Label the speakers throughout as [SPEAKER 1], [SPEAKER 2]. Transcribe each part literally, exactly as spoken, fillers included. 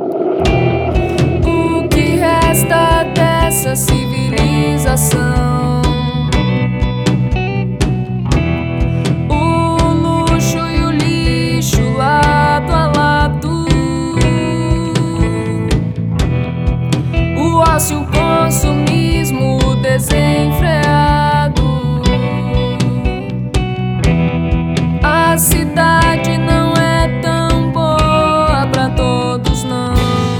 [SPEAKER 1] O que resta dessa civilização? O luxo e o lixo lado a lado. O ócio, o consumismo desenfreado. A cidade não é tão boa pra todos, não.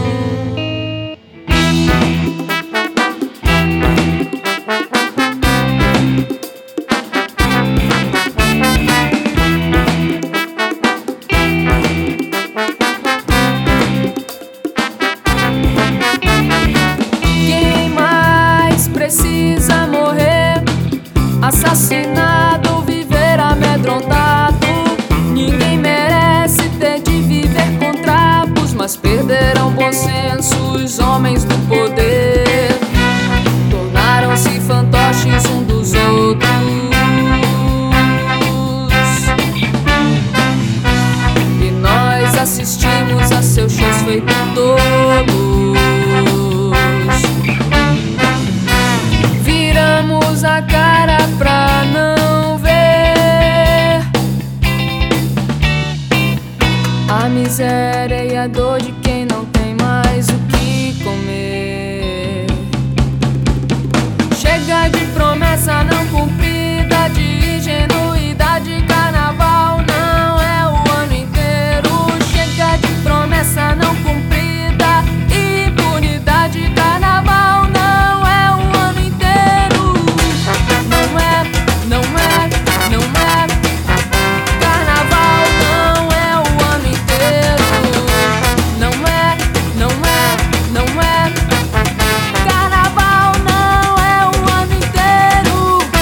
[SPEAKER 1] Quem mais precisa morrer? Assassinado ou viver amedrontado? Ninguém merece ter de viver com trapos, mas perderam bom senso os homens do poder. Tornaram-se fantoches um dos outros. E nós assistimos a seus shows feitos tolos. Viramos a cara pra não ver a miséria e a dor de quem não tem mais o que comer. Chega de promessa não cumprida, de ingenuidade. Carnaval não é o ano inteiro. Chega de promessa não cumprida, impunidade. Carnaval não é o ano inteiro. Não é, não é, não é. Carnaval não é o ano inteiro. Não é, não é, não é. Carnaval não é o ano inteiro.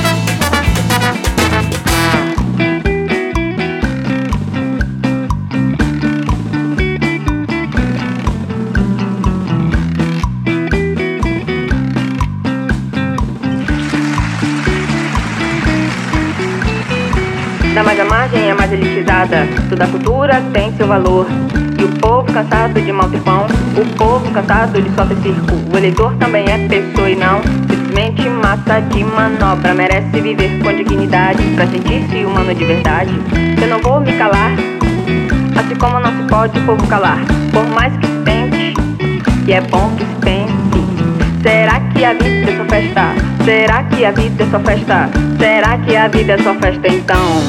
[SPEAKER 2] Da mais a margem é mais elitizada. Toda cultura tem seu valor. E o povo cansado de mal ter pão, o povo cansado de só ter circo. O eleitor também é pessoa e não simplesmente massa de manobra. Merece viver com dignidade pra sentir-se humano de verdade. Eu não vou me calar, assim como não se pode o povo calar. Por mais que se tente, e é bom que se pense. Será que a vida é só festa? Será que a vida é só festa? Será que a vida é só festa então?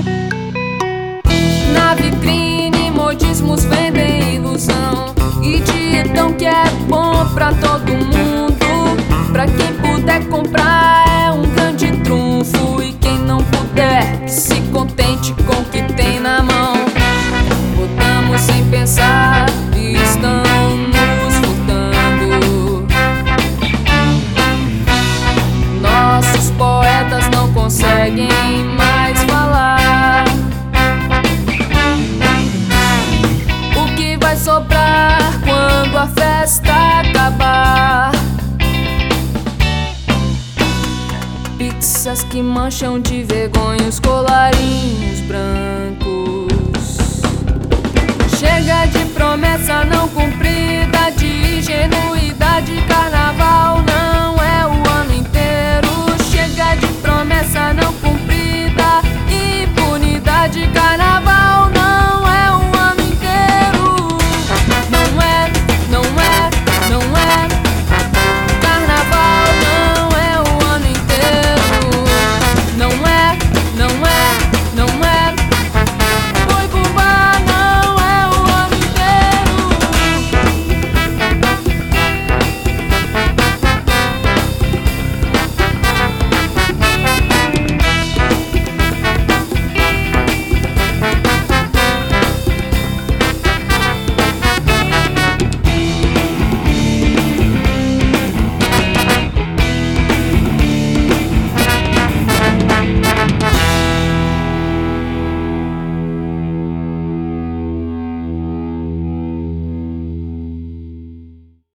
[SPEAKER 1] Na vitrine, modismos vendem ilusão e ditam que é bom pra todo mundo. Pra quem puder comprar é um grande trunfo. E quem não puder, que se contente com o que tem na mão. Votamos sem pensar e estão nos furtando. Nossos poetas não conseguem mais falar. O que vai sobrar quando a festa acabar? Pizzas que mancham de vergonha os colarinhos brancos. Chega de promessa